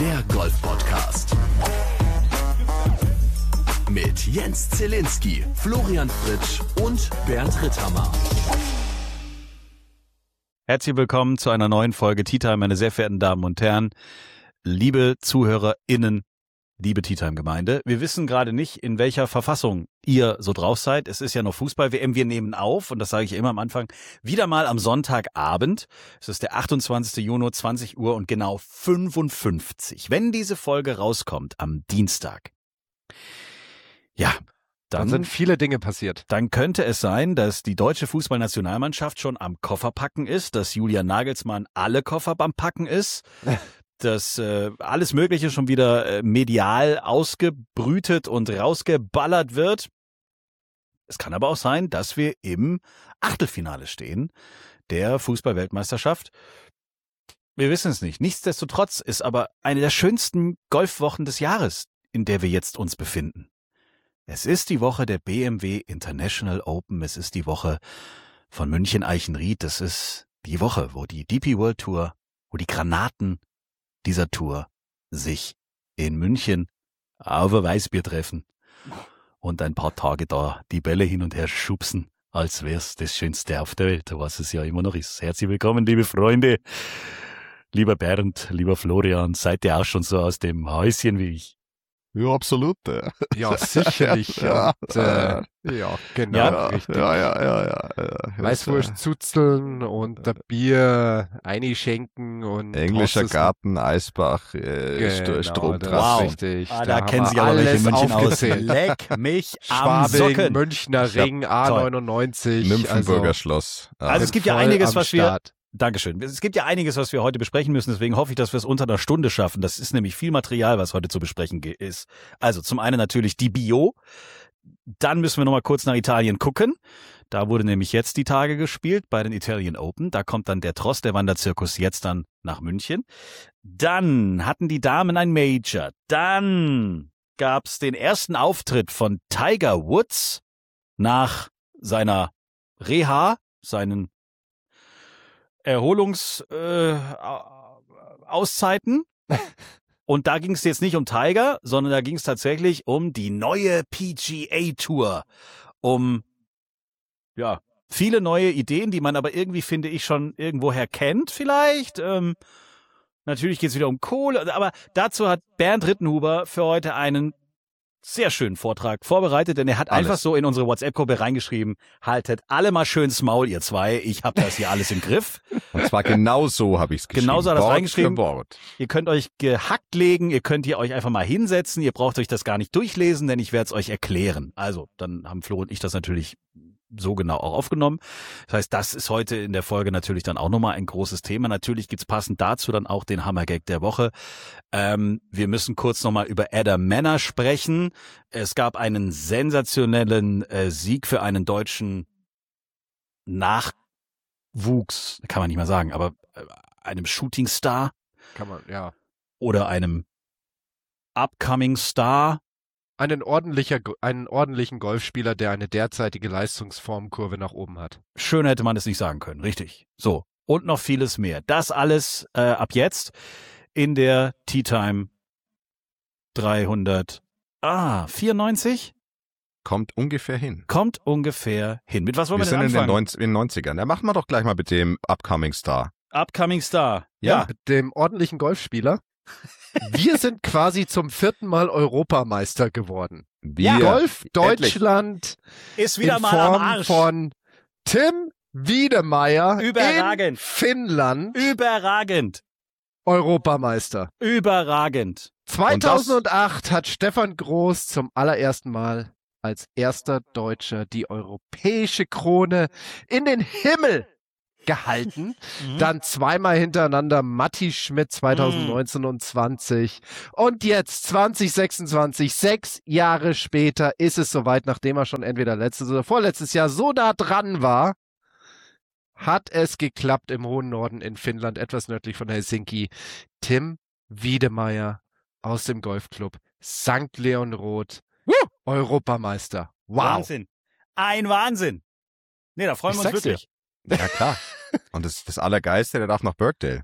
der Golf-Podcast. Mit Jens Zielinski, Florian Fritsch und Bernd Ritthammer. Herzlich willkommen zu einer neuen Folge Tea Time, meine sehr verehrten Damen und Herren, liebe ZuhörerInnen, liebe Tea Time Gemeinde. Wir wissen gerade nicht, in welcher Verfassung ihr so drauf seid. Es ist ja noch Fußball-WM, wir nehmen auf, und das sage ich immer am Anfang, wieder mal am Sonntagabend. Es ist der 28. Juni, 20 Uhr und genau 55. Wenn diese Folge rauskommt am Dienstag, ja, dann sind viele Dinge passiert. Dann könnte es sein, dass die deutsche Fußballnationalmannschaft schon am Kofferpacken ist, dass Julian Nagelsmann alle Koffer beim Packen ist, dass alles Mögliche schon wieder medial ausgebrütet und rausgeballert wird. Es kann aber auch sein, dass wir im Achtelfinale stehen der Fußball-Weltmeisterschaft. Wir wissen es nicht. Nichtsdestotrotz ist aber eine der schönsten Golfwochen des Jahres, in der wir jetzt uns befinden. Es ist die Woche der BMW International Open. Es ist die Woche von München-Eichenried. Es ist die Woche, wo die DP World Tour, wo die Granaten dieser Tour sich in München auf ein Weißbier treffen und ein paar Tage da die Bälle hin und her schubsen, als wär's das Schönste auf der Welt, was es ja immer noch ist. Herzlich willkommen, liebe Freunde. Lieber Bernd, lieber Florian, seid ihr auch schon so aus dem Häuschen wie ich? Ja, absolut. Ja, sicherlich. Ja, ja, genau. Ja, richtig. Ja. Weißwurst zuzeln und der Bier einschenken und Englischer Garten, Eisbach, genau, Stromtrasse. Richtig. Da kennen sich aber welche in München aus. Leck mich am Schwabing, Socken. Münchner Ring, A99. Nymphenburger Schloss. Also es gibt ja voll einiges, am was wir... Start. Dankeschön. Es gibt ja einiges, was wir heute besprechen müssen, deswegen hoffe ich, dass wir es unter einer Stunde schaffen. Das ist nämlich viel Material, was heute zu besprechen ist. Also zum einen natürlich die Bio, dann müssen wir nochmal kurz nach Italien gucken. Da wurde nämlich jetzt die Tage gespielt bei den Italian Open. Da kommt dann der Tross, der Wanderzirkus, jetzt dann nach München. Dann hatten die Damen ein Major. Dann gab's den ersten Auftritt von Tiger Woods nach seiner Reha, seinen Erholungsauszeiten. Und da ging es jetzt nicht um Tiger, sondern da ging es tatsächlich um die neue PGA Tour. Um, ja, viele neue Ideen, die man aber irgendwie, finde ich, schon irgendwoher kennt vielleicht. Natürlich geht es wieder um Kohle, aber dazu hat Bernd Rittenhuber für heute einen sehr schönen Vortrag vorbereitet, denn er hat einfach so in unsere WhatsApp-Gruppe reingeschrieben, haltet alle mal schön's Maul, ihr zwei, ich hab das hier alles im Griff. Und zwar genau so habe ich es geschrieben. Genauso hat er das Wort reingeschrieben. für Wort. Ihr könnt euch gehackt legen, ihr könnt hier euch einfach mal hinsetzen, ihr braucht euch das gar nicht durchlesen, denn ich werde es euch erklären. Also, dann haben Flo und ich das natürlich so genau auch aufgenommen. Das heißt, das ist heute in der Folge natürlich dann auch nochmal ein großes Thema. Natürlich gibt's passend dazu dann auch den Hammergag der Woche. Wir müssen kurz nochmal über Adam Manor sprechen. Es gab einen sensationellen Sieg für einen deutschen Nachwuchs, kann man nicht mal sagen, aber einem Shooting-Star. Kann man, ja. Oder einem Upcoming Star. Einen ordentlichen Golfspieler, der eine derzeitige Leistungsformkurve nach oben hat. Schön hätte man es nicht sagen können, richtig. So, und noch vieles mehr. Das alles ab jetzt in der Tea Time 394. Kommt ungefähr hin. Kommt ungefähr hin. Mit was wollen wir sind denn anfangen? in den 90ern. Ja, machen wir doch gleich mal mit dem Upcoming Star. Upcoming Star. Ja. Mit dem ordentlichen Golfspieler. Wir sind quasi zum 4. Mal Europameister geworden. Wir, Golf Deutschland Ist wieder in mal Form am Arsch. von Tim Wiedemeyer Überragend. in Finnland Überragend. Europameister. Überragend. 2008 hat Stefan Groß zum allerersten Mal als erster Deutscher die europäische Krone in den Himmel gehalten. Dann zweimal hintereinander Matti Schmidt 2019 und 20. Und jetzt 2026, 6 Jahre später ist es soweit, nachdem er schon entweder letztes oder vorletztes Jahr so nah dran war, hat es geklappt im hohen Norden in Finnland, etwas nördlich von Helsinki. Tim Wiedemeyer aus dem Golfclub St. Leon Roth, Europameister. Wow. Wahnsinn. Ein Wahnsinn. Nee, da freuen wir uns wirklich. Ja, klar. Und das Allergeilste, der darf nach Birkdale.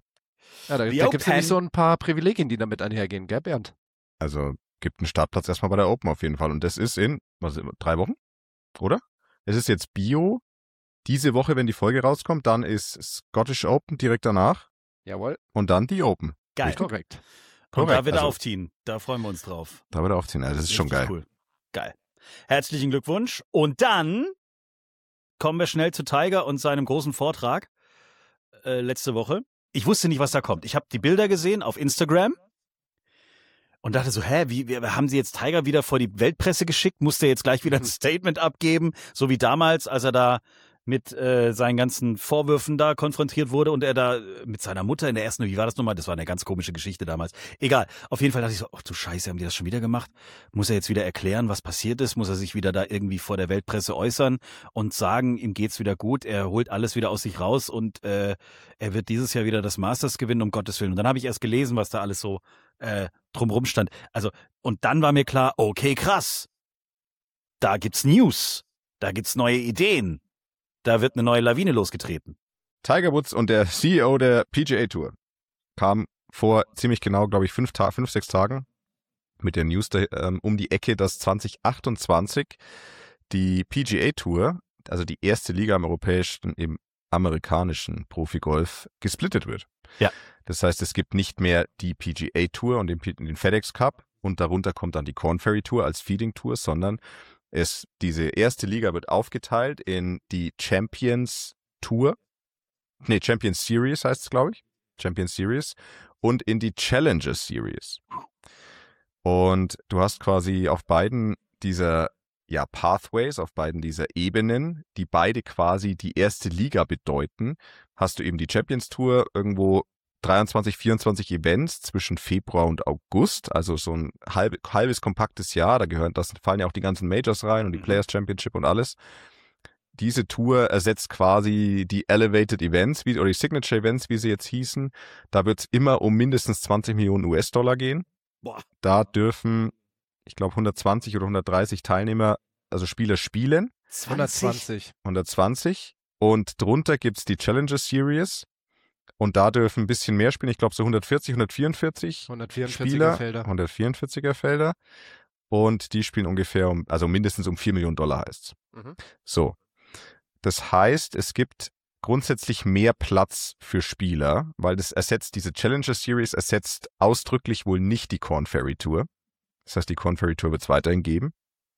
Ja, da gibt es ja nicht so ein paar Privilegien, die damit einhergehen, gell, Bernd? Also gibt einen Startplatz erstmal bei der Open auf jeden Fall. Und das ist in 3 Wochen, oder? Es ist jetzt Bio. Diese Woche, wenn die Folge rauskommt, dann ist Scottish Open direkt danach. Jawohl. Und dann die Open. Geil. Korrekt. Und da wird er aufziehen. Da freuen wir uns drauf. Da wird er aufziehen. Also das ist schon geil. Cool. Geil. Herzlichen Glückwunsch. Und dann kommen wir schnell zu Tiger und seinem großen Vortrag letzte Woche. Ich wusste nicht, was da kommt. Ich habe die Bilder gesehen auf Instagram und dachte so, wie haben sie jetzt Tiger wieder vor die Weltpresse geschickt? Musste er jetzt gleich wieder ein Statement abgeben? So wie damals, als er da mit seinen ganzen Vorwürfen da konfrontiert wurde und er da mit seiner Mutter in der ersten, wie war das nochmal? Das war eine ganz komische Geschichte damals. Egal, auf jeden Fall dachte ich so, ach du Scheiße, haben die das schon wieder gemacht? Muss er jetzt wieder erklären, was passiert ist? Muss er sich wieder da irgendwie vor der Weltpresse äußern und sagen, ihm geht's wieder gut, er holt alles wieder aus sich raus und er wird dieses Jahr wieder das Masters gewinnen, um Gottes Willen. Und dann habe ich erst gelesen, was da alles so drumrum stand. Also, und dann war mir klar, okay, krass, da gibt's News, da gibt's neue Ideen. Da wird eine neue Lawine losgetreten. Tiger Woods und der CEO der PGA Tour kam vor ziemlich genau, glaube ich, 5-6 Tagen mit der News um die Ecke, dass 2028 die PGA Tour, also die erste Liga im amerikanischen Profigolf, gesplittet wird. Ja. Das heißt, es gibt nicht mehr die PGA Tour und den FedEx Cup und darunter kommt dann die Korn Ferry Tour als Feeding Tour, sondern diese erste Liga wird aufgeteilt in die Champions Series heißt es, glaube ich. Champions Series und in die Challenger Series. Und du hast quasi auf beiden dieser Pathways, auf beiden dieser Ebenen, die beide quasi die erste Liga bedeuten, hast du eben die Champions Tour irgendwo 23, 24 Events zwischen Februar und August, also so ein halbes kompaktes Jahr, fallen ja auch die ganzen Majors rein und die Players Championship und alles. Diese Tour ersetzt quasi die Elevated Events oder die Signature Events, wie sie jetzt hießen. Da wird es immer um mindestens 20 Millionen US-Dollar gehen. Boah. Da dürfen, ich glaube, 120 oder 130 Teilnehmer, also Spieler spielen. 120. Und drunter gibt es die Challenger Series. Und da dürfen ein bisschen mehr spielen. Ich glaube so 144 Spieler. 144er Felder. Und die spielen ungefähr mindestens um 4 Millionen Dollar heißt's. Mhm. So. Das heißt, es gibt grundsätzlich mehr Platz für Spieler, weil diese Challenger Series ersetzt ausdrücklich wohl nicht die Korn Ferry Tour. Das heißt, die Korn Ferry Tour wird es weiterhin geben.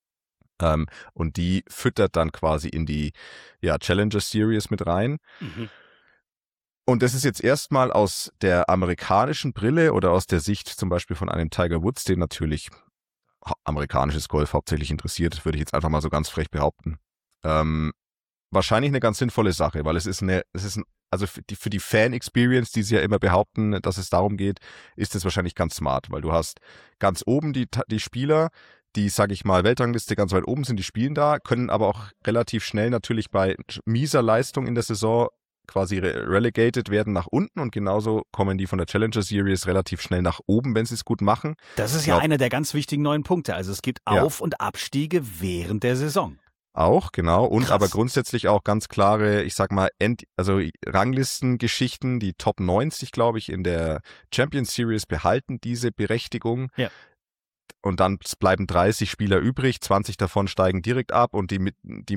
Und die füttert dann quasi in die Challenger Series mit rein. Mhm. Und das ist jetzt erstmal aus der amerikanischen Brille oder aus der Sicht zum Beispiel von einem Tiger Woods, den natürlich amerikanisches Golf hauptsächlich interessiert, würde ich jetzt einfach mal so ganz frech behaupten. Wahrscheinlich eine ganz sinnvolle Sache, weil also für die Fan-Experience, die sie ja immer behaupten, dass es darum geht, ist es wahrscheinlich ganz smart, weil du hast ganz oben die Spieler, die, sag ich mal, Weltrangliste ganz weit oben sind, die spielen da, können aber auch relativ schnell natürlich bei mieser Leistung in der Saison quasi relegated werden nach unten und genauso kommen die von der Challenger Series relativ schnell nach oben, wenn sie es gut machen. Das ist ja einer der ganz wichtigen neuen Punkte. Also es gibt Auf- und Abstiege während der Saison. Auch, genau. Und Krass. Aber grundsätzlich auch ganz klare, ich sag mal, Ranglistengeschichten, die Top 90, glaube ich, in der Champions Series behalten diese Berechtigung. Ja. Und dann bleiben 30 Spieler übrig, 20 davon steigen direkt ab und die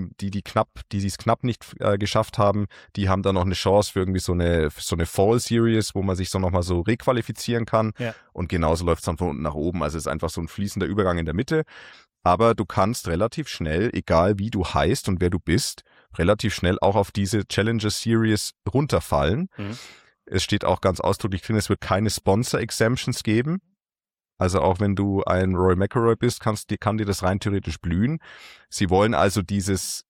es knapp nicht geschafft haben, die haben dann noch eine Chance für irgendwie so eine Fall Series, wo man sich so nochmal so requalifizieren kann. Ja. Und genauso läuft es dann von unten nach oben. Also es ist einfach so ein fließender Übergang in der Mitte. Aber du kannst relativ schnell, egal wie du heißt und wer du bist, relativ schnell auch auf diese Challenger Series runterfallen. Mhm. Es steht auch ganz ausdrücklich drin, es wird keine Sponsor-Exemptions geben. Also auch wenn du ein Rory McIlroy bist, kann dir das rein theoretisch blühen. Sie wollen also dieses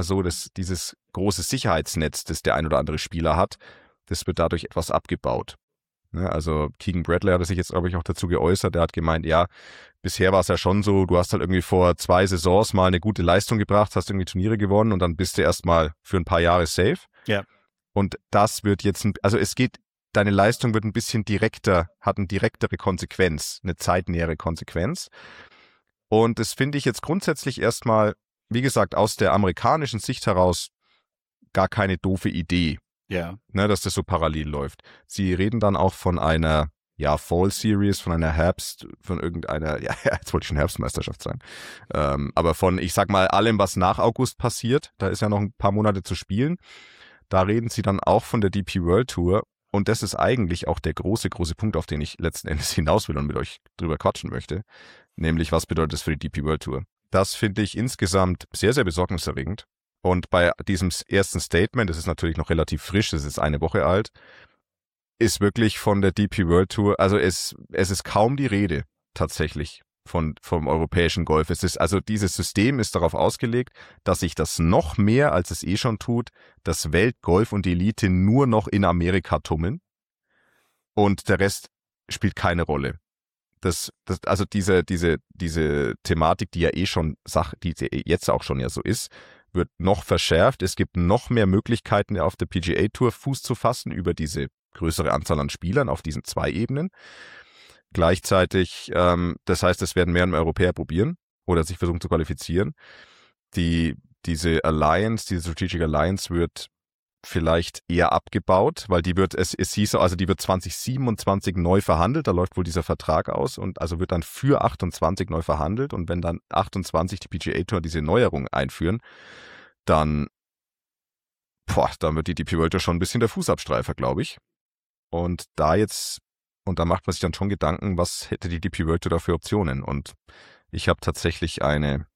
große Sicherheitsnetz, das der ein oder andere Spieler hat, das wird dadurch etwas abgebaut. Ja, also Keegan Bradley hat sich jetzt, glaube ich, auch dazu geäußert. Der hat gemeint, ja, bisher war es ja schon so, du hast halt irgendwie vor 2 Saisons mal eine gute Leistung gebracht, hast irgendwie Turniere gewonnen und dann bist du erstmal für ein paar Jahre safe. Ja. Und das wird jetzt, deine Leistung wird ein bisschen hat eine direktere Konsequenz, eine zeitnähere Konsequenz. Und das finde ich jetzt grundsätzlich erstmal, wie gesagt, aus der amerikanischen Sicht heraus gar keine doofe Idee. Ja. Ne, dass das so parallel läuft. Sie reden dann auch von einer Fall Series, von einer Herbst, von irgendeiner, jetzt wollte ich schon Herbstmeisterschaft sagen, aber von, ich sag mal, allem, was nach August passiert, da ist ja noch ein paar Monate zu spielen, da reden sie dann auch von der DP World Tour und das ist eigentlich auch der große Punkt, auf den ich letzten Endes hinaus will und mit euch drüber quatschen möchte, nämlich was bedeutet das für die DP World Tour? Das finde ich insgesamt sehr, sehr besorgniserregend und bei diesem ersten Statement, das ist natürlich noch relativ frisch, das ist eine Woche alt, ist wirklich von der DP World Tour, also es ist kaum die Rede tatsächlich vom europäischen Golf. Es ist, also dieses System ist darauf ausgelegt, dass sich das noch mehr, als es eh schon tut, das Weltgolf und die Elite nur noch in Amerika tummeln und der Rest spielt keine Rolle. Also diese Thematik, die ja die jetzt auch schon ja so ist, wird noch verschärft. Es gibt noch mehr Möglichkeiten, auf der PGA Tour Fuß zu fassen über diese größere Anzahl an Spielern auf diesen 2 Ebenen. Gleichzeitig, das heißt, es werden mehr und mehr Europäer probieren oder sich versuchen zu qualifizieren. Diese Strategic Alliance wird vielleicht eher abgebaut, weil die wird 2027 neu verhandelt, da läuft wohl dieser Vertrag aus und also wird dann für 28 neu verhandelt und wenn dann 28 die PGA Tour diese Neuerung einführen, dann wird die DP World Tour schon ein bisschen der Fußabstreifer, glaube ich. Und da macht man sich dann schon Gedanken, was hätte die DP World Tour da für Optionen? Und ich habe tatsächlich eine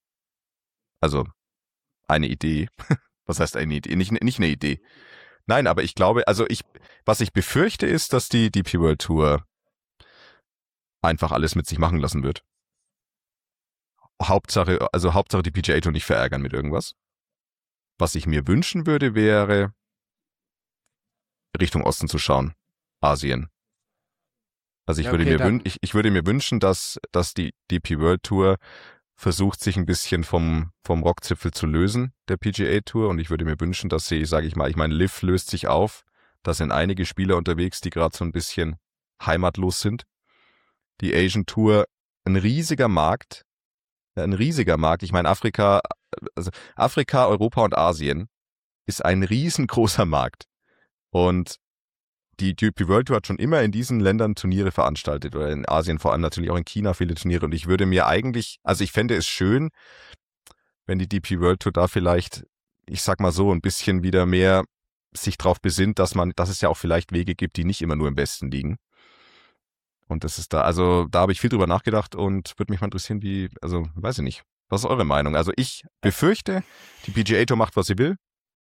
Idee. Was heißt eine Idee? Nicht eine Idee. Nein, aber ich glaube, was ich befürchte ist, dass die DP World Tour einfach alles mit sich machen lassen wird. Hauptsache die PGA Tour nicht verärgern mit irgendwas. Was ich mir wünschen würde, wäre Richtung Osten zu schauen. Asien. Also ich würde mir wünschen, dass die DP World Tour versucht, sich ein bisschen vom Rockzipfel zu lösen, der PGA Tour. Und ich würde mir wünschen, dass sie, LIV löst sich auf. Da sind einige Spieler unterwegs, die gerade so ein bisschen heimatlos sind. Die Asian Tour, ein riesiger Markt. Ich meine, Afrika, Europa und Asien ist ein riesengroßer Markt. Und die DP World Tour hat schon immer in diesen Ländern Turniere veranstaltet oder in Asien, vor allem natürlich auch in China viele Turniere und ich würde mir ich fände es schön, wenn die DP World Tour da vielleicht, ich sag mal so, ein bisschen wieder mehr sich drauf besinnt, dass es ja auch vielleicht Wege gibt, die nicht immer nur im Westen liegen. Und das ist da habe ich viel drüber nachgedacht und würde mich mal interessieren, weiß ich nicht. Was ist eure Meinung? Also ich befürchte, die PGA Tour macht, was sie will.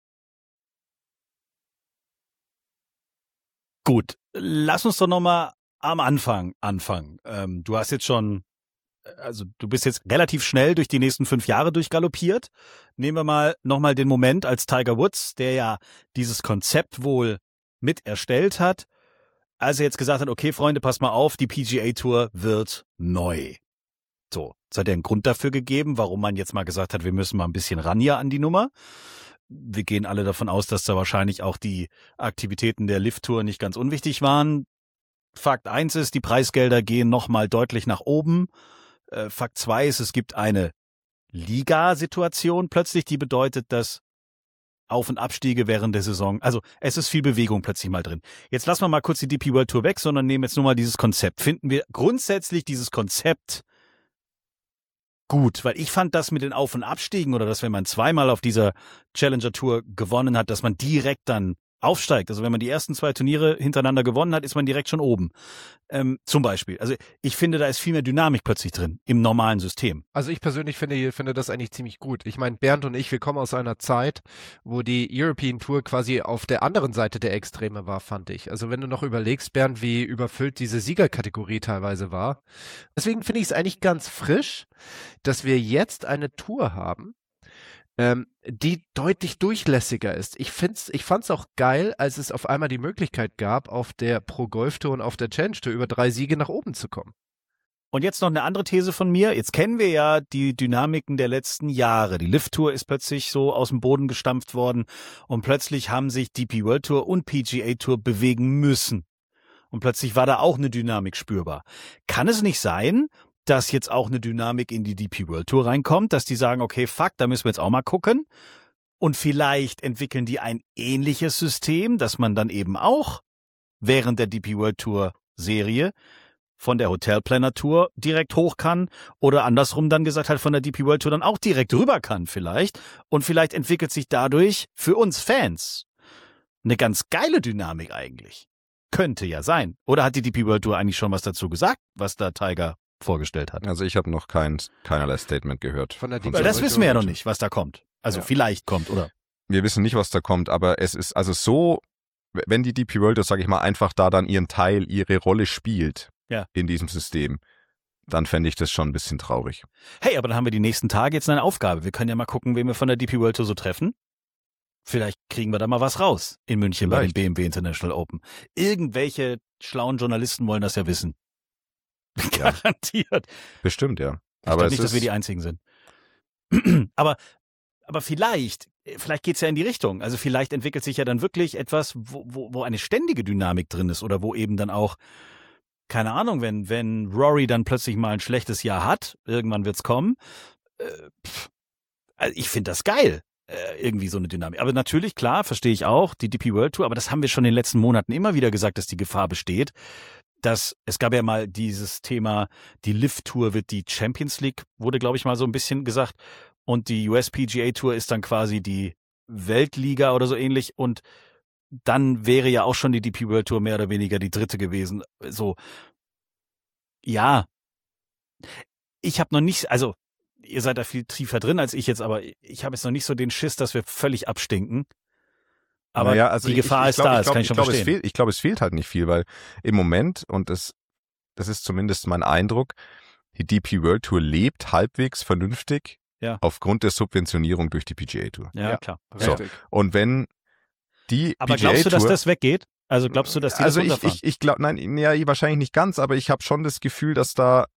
Gut, lass uns doch nochmal am Anfang anfangen. Du hast jetzt schon, du bist jetzt relativ schnell durch die nächsten 5 Jahre durchgaloppiert. Nehmen wir nochmal den Moment, als Tiger Woods, der ja dieses Konzept wohl mit erstellt hat, als er jetzt gesagt hat, okay, Freunde, passt mal auf, die PGA Tour wird neu. So, es hat ja einen Grund dafür gegeben, warum man jetzt mal gesagt hat, wir müssen mal ein bisschen ran hier an die Nummer. Wir gehen alle davon aus, dass da wahrscheinlich auch die Aktivitäten der LIV-Tour nicht ganz unwichtig waren. Fakt 1 ist, die Preisgelder gehen nochmal deutlich nach oben. Fakt 2 ist, es gibt eine Liga-Situation plötzlich, die bedeutet, dass Auf- und Abstiege während der Saison, also es ist viel Bewegung plötzlich mal drin. Jetzt lassen wir mal kurz die DP World Tour weg, sondern nehmen jetzt nur mal dieses Konzept. Finden wir grundsätzlich dieses Konzept gut, weil ich fand das mit den Auf- und Abstiegen oder dass wenn man zweimal auf dieser Challenger Tour gewonnen hat, dass man direkt dann aufsteigt. Also wenn man die ersten 2 Turniere hintereinander gewonnen hat, ist man direkt schon oben. Zum Beispiel. Also ich finde, da ist viel mehr Dynamik plötzlich drin im normalen System. Also ich persönlich finde das eigentlich ziemlich gut. Ich meine, Bernd und ich, wir kommen aus einer Zeit, wo die European Tour quasi auf der anderen Seite der Extreme war, fand ich. Also wenn du noch überlegst, Bernd, wie überfüllt diese Siegerkategorie teilweise war. Deswegen finde ich es eigentlich ganz frisch, dass wir jetzt eine Tour haben, die deutlich durchlässiger ist. Ich fand's auch geil, als es auf einmal die Möglichkeit gab, auf der Pro Golf Tour und auf der Challenge Tour über 3 Siege nach oben zu kommen. Und jetzt noch eine andere These von mir. Jetzt kennen wir ja die Dynamiken der letzten Jahre. Die LIV-Tour ist plötzlich so aus dem Boden gestampft worden und plötzlich haben sich DP World Tour und PGA Tour bewegen müssen. Und plötzlich war da auch eine Dynamik spürbar. Kann es nicht sein, dass jetzt auch eine Dynamik in die DP World Tour reinkommt, dass die sagen, okay, fuck, da müssen wir jetzt auch mal gucken. Und vielleicht entwickeln die ein ähnliches System, dass man dann eben auch während der DP World Tour Serie von der Hotel Planner Tour direkt hoch kann oder andersrum dann gesagt halt von der DP World Tour dann auch direkt rüber kann vielleicht. Und vielleicht entwickelt sich dadurch für uns Fans eine ganz geile Dynamik eigentlich. Könnte ja sein. Oder hat die DP World Tour eigentlich schon was dazu gesagt, was da Tiger vorgestellt hat? Also ich habe noch keinerlei Statement gehört. Von der DP Weil das World wissen wir ja Tour. noch nicht, was da kommt. Also Ja. vielleicht kommt, oder? Wir wissen nicht, was da kommt, aber es ist also so, wenn die DP World Tour, sage ich mal, einfach da dann ihren Teil, ihre Rolle spielt in diesem System, dann fände ich das schon ein bisschen traurig. Hey, aber dann haben wir die nächsten Tage jetzt eine Aufgabe. Wir können ja mal gucken, wen wir von der DP World Tour so treffen. Vielleicht kriegen wir da mal was raus in München bei dem BMW International Open. Irgendwelche schlauen Journalisten wollen das ja wissen. Ja. Garantiert. Bestimmt, ja. Ich Aber glaube es nicht, dass wir ist- die Einzigen sind. aber vielleicht geht's ja in die Richtung. Also vielleicht entwickelt sich ja dann wirklich etwas, wo eine ständige Dynamik drin ist oder wo eben dann auch, keine Ahnung, wenn Rory dann plötzlich mal ein schlechtes Jahr hat, irgendwann wird's kommen. Also ich finde das geil. Irgendwie so eine Dynamik. Aber natürlich, klar, verstehe ich auch, die DP World Tour, aber das haben wir schon in den letzten Monaten immer wieder gesagt, dass die Gefahr besteht, dass es gab ja mal dieses Thema, die LIV Tour wird die Champions League, wurde glaube ich mal so ein bisschen gesagt, und die US PGA Tour ist dann quasi die Weltliga oder so ähnlich und dann wäre ja auch schon die DP World Tour mehr oder weniger die dritte gewesen. So, ja, ich habe noch nicht, also ihr seid da viel tiefer drin als ich jetzt, aber ich habe jetzt noch nicht so den Schiss, dass wir völlig abstinken. Aber Naja, also die Gefahr ist da, das kann ich schon verstehen. Ich glaube, es fehlt halt nicht viel, weil im Moment, und das ist zumindest mein Eindruck, die DP World Tour lebt halbwegs vernünftig aufgrund der Subventionierung durch die PGA Tour. Ja, klar. So. Richtig. Und wenn die Aber PGA glaubst du, dass Tour, das weggeht? Also glaubst du, dass die das runterfahren? ich glaube, nein, ja, wahrscheinlich nicht ganz, aber ich habe schon das Gefühl, dass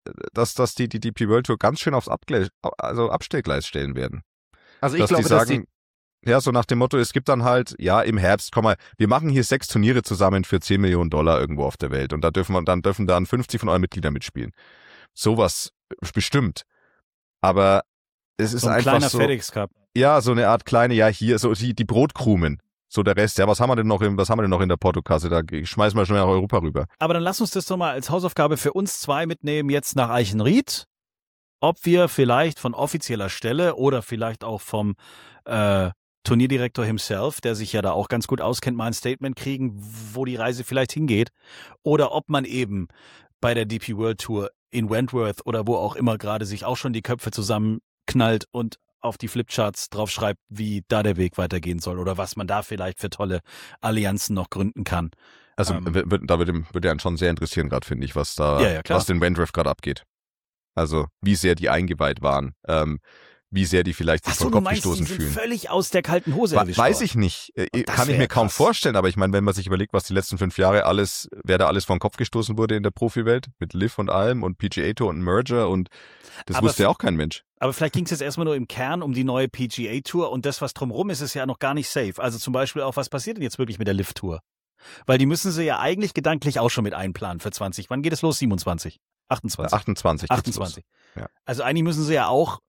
die DP World Tour ganz schön aufs Abstellgleis stellen werden. Also ich Dass glaube, die dass sagen, ja, so nach dem Motto, es gibt dann halt, ja, im Herbst, komm mal, wir machen hier 6 Turniere zusammen für $10 Millionen irgendwo auf der Welt und da dürfen dann 50 von euren Mitgliedern mitspielen. Sowas bestimmt. Aber es ist so ein einfach kleiner so, FedEx Cup. ja, so eine Art kleine, ja, hier, so die Brotkrumen. So der Rest, ja, was haben wir denn noch in der Portokasse? Da schmeißen wir schnell nach Europa rüber. Aber dann lass uns das doch mal als Hausaufgabe für uns zwei mitnehmen, jetzt nach Eichenried. Ob wir vielleicht von offizieller Stelle oder vielleicht auch vom Turnierdirektor himself, der sich ja da auch ganz gut auskennt, mal ein Statement kriegen, wo die Reise vielleicht hingeht. Oder ob man eben bei der DP World Tour in Wentworth oder wo auch immer gerade sich auch schon die Köpfe zusammenknallt und auf die Flipcharts draufschreibt, wie da der Weg weitergehen soll oder was man da vielleicht für tolle Allianzen noch gründen kann. Also da würde einen schon sehr interessieren gerade, finde ich, was den Wentworth gerade abgeht. Also wie sehr die eingeweiht waren, wie sehr die vielleicht sich vom Kopf gestoßen die sind fühlen. völlig aus der kalten Hose erwischt Weiß worden. ich nicht. Das Kann ich wär mir kaum krass. vorstellen, aber ich meine, wenn man sich überlegt, was die letzten 5 Jahre wer da alles vom Kopf gestoßen wurde in der Profiwelt, mit LIV und allem und PGA Tour und Merger und das Aber wusste ja auch kein Mensch. Aber vielleicht ging es jetzt erstmal nur im Kern um die neue PGA Tour und das, was drumherum ist, ist ja noch gar nicht safe. Also zum Beispiel auch, was passiert denn jetzt wirklich mit der LIV Tour? Weil die müssen sie ja eigentlich gedanklich auch schon mit einplanen für 20. Wann geht es los? 27? 28? 28. geht's los. 28. Ja. Also eigentlich müssen sie ja auch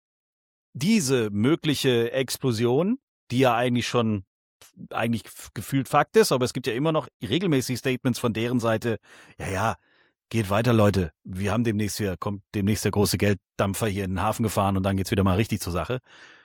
diese mögliche Explosion, die ja eigentlich schon gefühlt Fakt ist, aber es gibt ja immer noch regelmäßig Statements von deren Seite, ja, geht weiter, Leute. Wir haben kommt demnächst der große Gelddampfer hier in den Hafen gefahren und dann geht's wieder mal richtig zur Sache.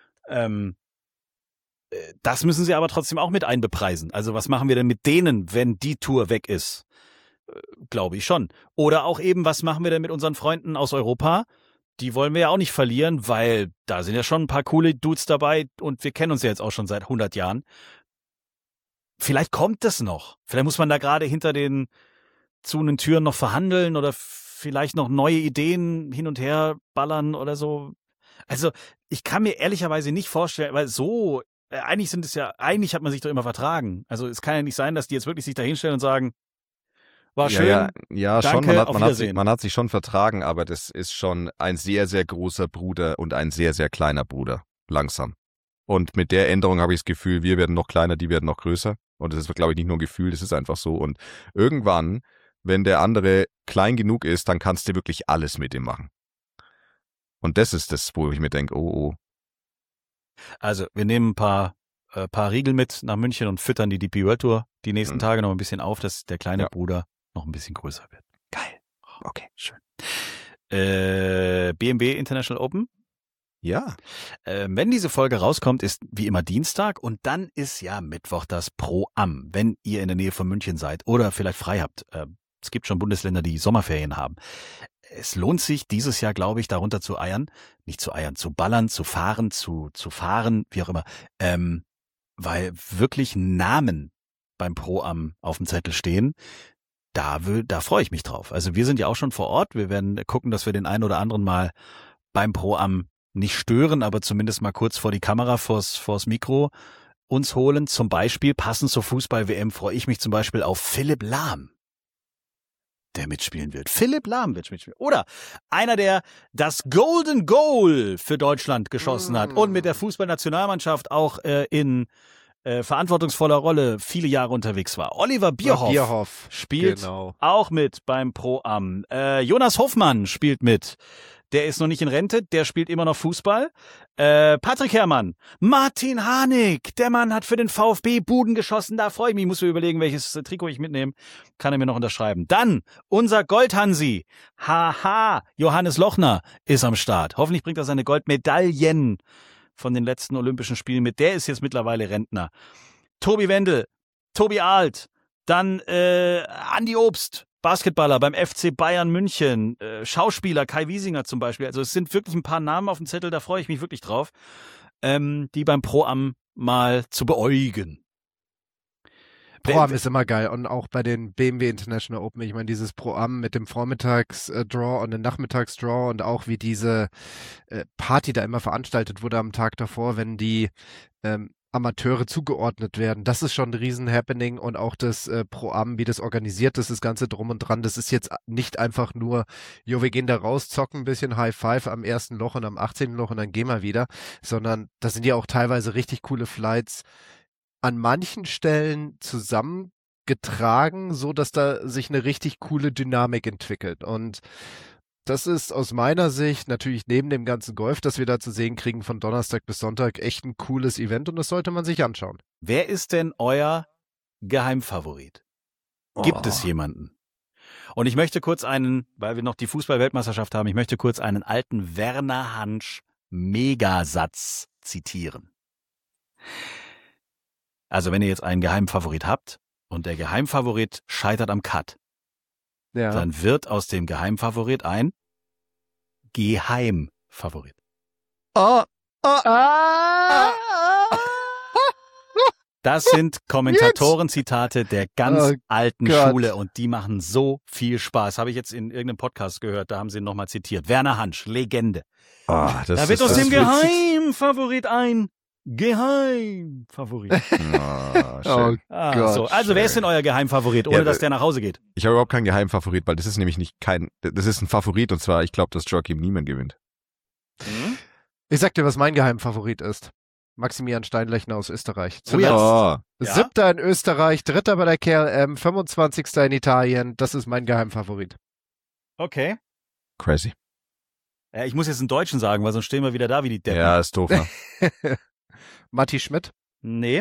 Das müssen sie aber trotzdem auch mit einbepreisen. Also was machen wir denn mit denen, wenn die Tour weg ist? Glaube ich schon. Oder auch eben, was machen wir denn mit unseren Freunden aus Europa? Die wollen wir ja auch nicht verlieren, weil da sind ja schon ein paar coole Dudes dabei und wir kennen uns ja jetzt auch schon seit 100 Jahren. Vielleicht kommt das noch. Vielleicht muss man da gerade hinter den zunen Türen noch verhandeln oder vielleicht noch neue Ideen hin und her ballern oder so. Also ich kann mir ehrlicherweise nicht vorstellen, weil so, eigentlich hat man sich doch immer vertragen. Also es kann ja nicht sein, dass die jetzt wirklich sich da hinstellen und sagen, war schön, ja, danke, schon. auf Wiedersehen. Man hat sich schon vertragen, aber das ist schon ein sehr, sehr großer Bruder und ein sehr, sehr kleiner Bruder. Langsam. Und mit der Änderung habe ich das Gefühl, wir werden noch kleiner, die werden noch größer. Und das ist, glaube ich, nicht nur ein Gefühl, das ist einfach so. Und irgendwann, wenn der andere klein genug ist, dann kannst du wirklich alles mit ihm machen. Und das ist das, wo ich mir denke, oh, Also, wir nehmen ein paar Riegel mit nach München und füttern die DP World Tour die nächsten Tage noch ein bisschen auf, dass der kleine Bruder noch ein bisschen größer wird. Geil. Okay, schön. BMW International Open. Ja. Wenn diese Folge rauskommt, ist wie immer Dienstag und dann ist ja Mittwoch das Pro-Am, wenn ihr in der Nähe von München seid oder vielleicht frei habt. Es gibt schon Bundesländer, die Sommerferien haben. Es lohnt sich dieses Jahr, glaube ich, darunter zu eiern, nicht zu eiern, zu ballern, zu fahren, zu fahren, wie auch immer, weil wirklich Namen beim Pro-Am auf dem Zettel stehen. Da freue ich mich drauf. Also wir sind ja auch schon vor Ort. Wir werden gucken, dass wir den einen oder anderen mal beim Pro-Am nicht stören, aber zumindest mal kurz vor die Kamera, vors Mikro uns holen. Zum Beispiel, passend zur Fußball-WM, freue ich mich zum Beispiel auf Philipp Lahm, der mitspielen wird. Philipp Lahm wird mitspielen. Oder einer, der das Golden Goal für Deutschland geschossen hat und mit der Fußballnationalmannschaft auch in verantwortungsvoller Rolle viele Jahre unterwegs war. Oliver Bierhoff spielt auch mit beim Pro-Am. Jonas Hoffmann spielt mit. Der ist noch nicht in Rente, der spielt immer noch Fußball. Patrick Herrmann, Martin Harnik, der Mann hat für den VfB Buden geschossen, da freue ich mich, muss mir überlegen, welches Trikot ich mitnehme, kann er mir noch unterschreiben. Dann unser Goldhansi, Johannes Lochner ist am Start. Hoffentlich bringt er seine Goldmedaillen von den letzten Olympischen Spielen mit. Der ist jetzt mittlerweile Rentner. Tobi Wendel, Tobi Alt, dann Andi Obst, Basketballer beim FC Bayern München, Schauspieler Kai Wiesinger zum Beispiel. Also es sind wirklich ein paar Namen auf dem Zettel, da freue ich mich wirklich drauf, die beim Pro-Am mal zu beäugen. Pro-Am ist immer geil und auch bei den BMW International Open, ich meine dieses Pro-Am mit dem Vormittags-Draw und dem Nachmittags-Draw und auch wie diese Party da immer veranstaltet wurde am Tag davor, wenn die Amateure zugeordnet werden. Das ist schon ein Riesen-Happening und auch das Pro-Am, wie das organisiert ist, das Ganze drum und dran. Das ist jetzt nicht einfach nur, wir gehen da raus, zocken ein bisschen High Five am ersten Loch und am 18. Loch und dann gehen wir wieder, sondern das sind ja auch teilweise richtig coole Flights an manchen Stellen zusammengetragen, so dass da sich eine richtig coole Dynamik entwickelt. Und das ist aus meiner Sicht natürlich neben dem ganzen Golf, das wir da zu sehen kriegen von Donnerstag bis Sonntag, echt ein cooles Event und das sollte man sich anschauen. Wer ist denn euer Geheimfavorit? Gibt es jemanden? Und ich möchte kurz weil wir noch die Fußball-Weltmeisterschaft haben, ich möchte kurz einen alten Werner Hansch Megasatz zitieren. Also wenn ihr jetzt einen Geheimfavorit habt und der Geheimfavorit scheitert am Cut, dann wird aus dem Geheimfavorit ein Geheimfavorit. Das sind Kommentatoren-Zitate der ganz alten Schule und die machen so viel Spaß. Habe ich jetzt in irgendeinem Podcast gehört, da haben sie ihn nochmal zitiert. Werner Hansch, Legende. Da wird aus dem Geheimfavorit ein Geheimfavorit. Schön. So. Also wer ist denn euer Geheimfavorit, ohne dass der nach Hause geht? Ich habe überhaupt keinen Geheimfavorit, weil das ist nämlich das ist ein Favorit und zwar, ich glaube, dass Joachim Niemann gewinnt. Ich sag dir, was mein Geheimfavorit ist. Maximilian Steinlechner aus Österreich. Zuletzt 7. in Österreich, 3. bei der KLM, 25. in Italien. Das ist mein Geheimfavorit. Okay. Crazy. Ich muss jetzt einen Deutschen sagen, weil sonst stehen wir wieder da wie die Deppen. Ja, ist doof, ne? Matti Schmidt? Nee.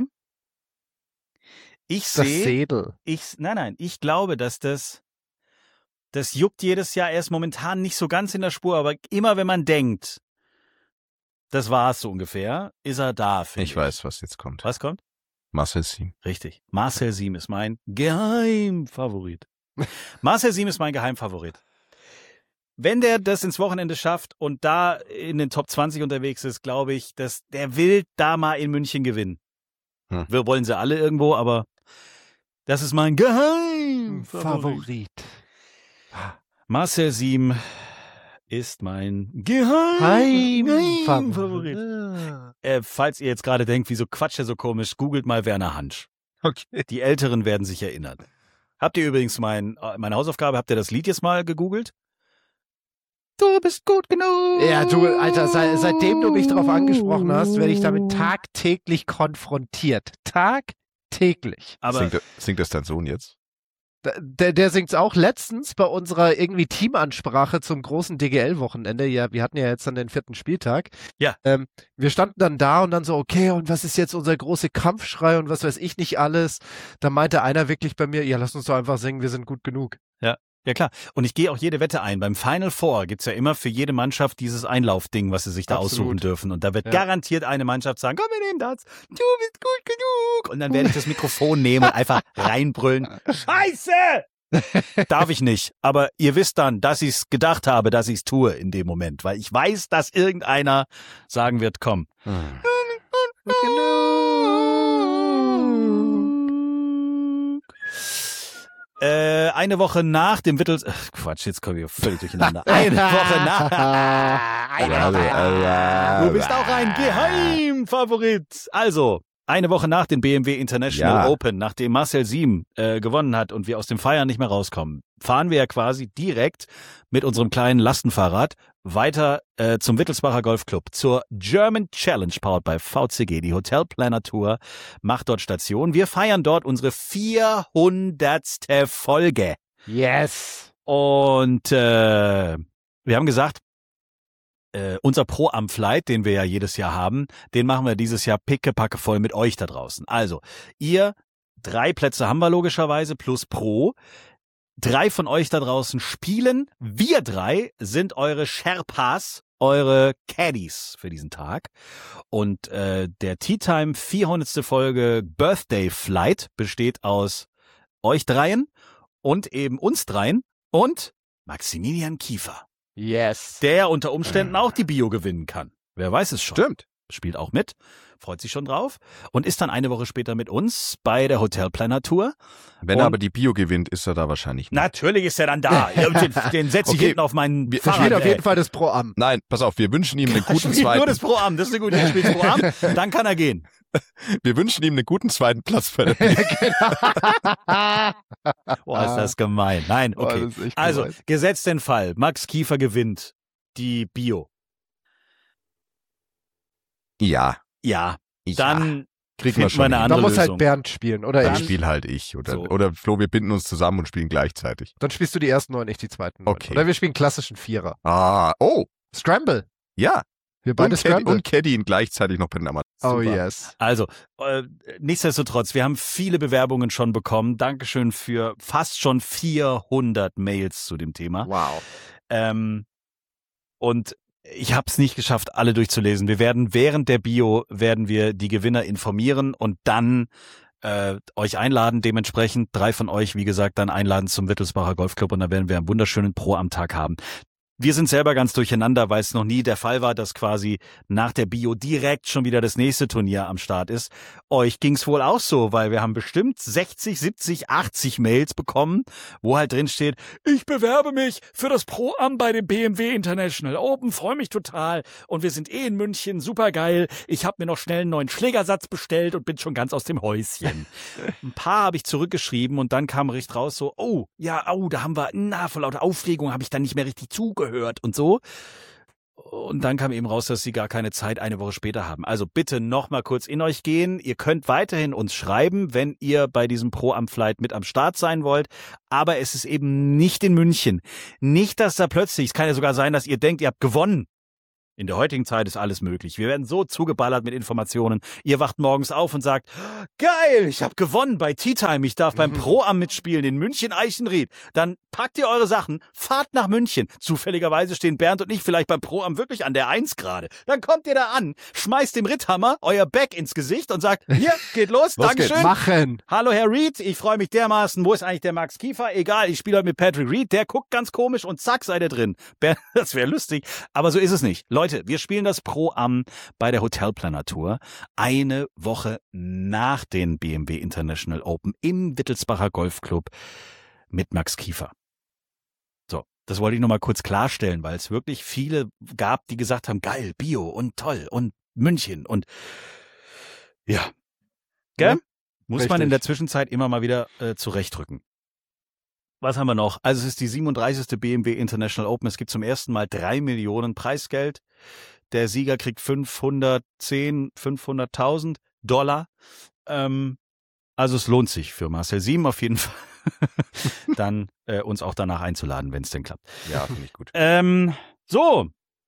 Ich glaube, dass das juckt jedes Jahr erst momentan nicht so ganz in der Spur, aber immer wenn man denkt, das war's so ungefähr, ist er da. Ich weiß, was jetzt kommt. Was kommt? Marcel Siem. Richtig. Marcel Siem ist mein Geheimfavorit. Marcel Siem ist mein Geheimfavorit. Wenn der das ins Wochenende schafft und da in den Top 20 unterwegs ist, glaube ich, dass der will da mal in München gewinnen. Wir wollen sie alle irgendwo, aber das ist mein Geheimfavorit. Marcel Siem ist mein Geheimfavorit. Falls ihr jetzt gerade denkt, wieso quatscht er so komisch, googelt mal Werner Hansch. Okay. Die Älteren werden sich erinnern. Habt ihr übrigens meine Hausaufgabe, habt ihr das Lied jetzt mal gegoogelt? Du bist gut genug. Ja, du, Alter, seitdem du mich darauf angesprochen hast, werde ich damit tagtäglich konfrontiert. Tagtäglich. Aber singt das dein Sohn jetzt? Der singt's auch letztens bei unserer irgendwie Teamansprache zum großen DGL-Wochenende. Ja, wir hatten ja jetzt dann den 4. Spieltag. Ja. Wir standen dann da und dann so, okay, und was ist jetzt unser großer Kampfschrei und was weiß ich nicht alles. Da meinte einer wirklich bei mir, ja, lass uns doch einfach singen, wir sind gut genug. Ja, klar. Und ich gehe auch jede Wette ein. Beim Final Four gibt's ja immer für jede Mannschaft dieses Einlaufding, was sie sich da aussuchen dürfen. Und da wird garantiert eine Mannschaft sagen, komm, wir nehmen das. Du bist gut genug. Und dann werde ich das Mikrofon nehmen und einfach reinbrüllen. Scheiße! Darf ich nicht. Aber ihr wisst dann, dass ich's gedacht habe, dass ich's tue in dem Moment. Weil ich weiß, dass irgendeiner sagen wird, komm. Eine Woche nach dem Quatsch, jetzt komme ich völlig durcheinander. Eine Woche nach. Du bist auch ein Geheimfavorit. Also, eine Woche nach dem BMW International Open, nachdem Marcel Siem gewonnen hat und wir aus dem Feiern nicht mehr rauskommen, fahren wir ja quasi direkt mit unserem kleinen Lastenfahrrad weiter zum Wittelsbacher Golfclub, zur German Challenge, powered by VCG. Die Hotel Planner Tour macht dort Station. Wir feiern dort unsere 400. Folge. Yes! Und wir haben gesagt, unser Pro-Am-Flight, den wir ja jedes Jahr haben, den machen wir dieses Jahr pickepacke voll mit euch da draußen. Also, 3 Plätze haben wir logischerweise, plus Pro. 3 von euch da draußen spielen. Wir 3 sind eure Sherpas, eure Caddies für diesen Tag. Und der Tea Time 400. Folge Birthday Flight besteht aus euch 3 und eben uns 3 und Maximilian Kiefer. Yes. Der unter Umständen auch die Bio gewinnen kann. Wer weiß es schon. Stimmt. Spielt auch mit, freut sich schon drauf und ist dann eine Woche später mit uns bei der Hotel Planner Tour. Wenn er aber die Bio gewinnt, ist er da wahrscheinlich nicht. Natürlich ist er dann da. Den setze ich hinten auf meinen Wir spielen auf jeden Fall das Pro-Am. Nein, pass auf, wir wünschen ihm einen guten zweiten. zweiten. Nur das Pro-Am, das ist eine gute. Er spielt Pro-Am, dann kann er gehen. Wir wünschen ihm einen guten zweiten Platz bei der Bio. Boah, ist das gemein. Nein, okay. Also, gesetzt den Fall, Max Kiefer gewinnt die Bio. Ja. Ja, dann kriegen wir schon eine andere Lösung. Da muss Lösung. halt Bernd spielen, oder Dann ich. spiel halt ich. Oder Flo, wir binden uns zusammen und spielen gleichzeitig. Dann spielst du die ersten 9, ich die zweiten 9. Okay. Oder wir spielen klassischen Vierer. Oh. Scramble. Ja. Wir beide Scramble. Und Caddy ihn gleichzeitig noch bei den Amateuren. Oh yes. Also, nichtsdestotrotz, wir haben viele Bewerbungen schon bekommen. Dankeschön für fast schon 400 Mails zu dem Thema. Wow. Und ich habe es nicht geschafft, alle durchzulesen. Wir werden während der Bio die Gewinner informieren und dann euch einladen. Dementsprechend 3 von euch, wie gesagt, dann einladen zum Wittelsbacher Golfclub und dann werden wir einen wunderschönen Pro am Tag haben. Wir sind selber ganz durcheinander, weil es noch nie der Fall war, dass quasi nach der Bio direkt schon wieder das nächste Turnier am Start ist. Euch ging's wohl auch so, weil wir haben bestimmt 60, 70, 80 Mails bekommen, wo halt drin steht, ich bewerbe mich für das Pro-Am bei dem BMW International Open, freue mich total und wir sind in München, super geil. Ich habe mir noch schnell einen neuen Schlägersatz bestellt und bin schon ganz aus dem Häuschen. Ein paar habe ich zurückgeschrieben und dann kam richtig raus so, da haben wir, vor lauter Aufregung habe ich dann nicht mehr richtig zugehört und so. Und dann kam eben raus, dass sie gar keine Zeit eine Woche später haben. Also bitte noch mal kurz in euch gehen. Ihr könnt weiterhin uns schreiben, wenn ihr bei diesem Pro-Am-Flight mit am Start sein wollt. Aber es ist eben nicht in München. Nicht, dass da plötzlich, es kann ja sogar sein, dass ihr denkt, ihr habt gewonnen. In der heutigen Zeit ist alles möglich. Wir werden so zugeballert mit Informationen. Ihr wacht morgens auf und sagt, geil, ich habe gewonnen bei Tea Time. Ich darf beim Pro-Am mitspielen in München-Eichenried. Dann packt ihr eure Sachen, fahrt nach München. Zufälligerweise stehen Bernd und ich vielleicht beim Pro-Am wirklich an der 1 gerade. Dann kommt ihr da an, schmeißt dem Ritthammer euer Back ins Gesicht und sagt, hier, geht los, Dankeschön. Machen. Hallo Herr Reed, ich freue mich dermaßen. Wo ist eigentlich der Max Kiefer? Egal, ich spiele heute mit Patrick Reed. Der guckt ganz komisch und zack, seid ihr drin. Bernd, das wäre lustig, aber so ist es nicht. Leute, wir spielen das Pro-Am bei der Hotel Planner Tour eine Woche nach den BMW International Open im Wittelsbacher Golfclub mit Max Kiefer. So, das wollte ich noch mal kurz klarstellen, weil es wirklich viele gab, die gesagt haben, geil, Bio und toll und München und ja. Gell? Ja, muss richtig. man in der Zwischenzeit immer mal wieder zurechtrücken. Was haben wir noch? Also es ist die 37. BMW International Open. Es gibt zum ersten Mal 3 Millionen Preisgeld. Der Sieger kriegt 500.000 $. Also es lohnt sich für Marcel Siem auf jeden Fall. dann uns auch danach einzuladen, wenn es denn klappt. Ja, finde ich gut. So.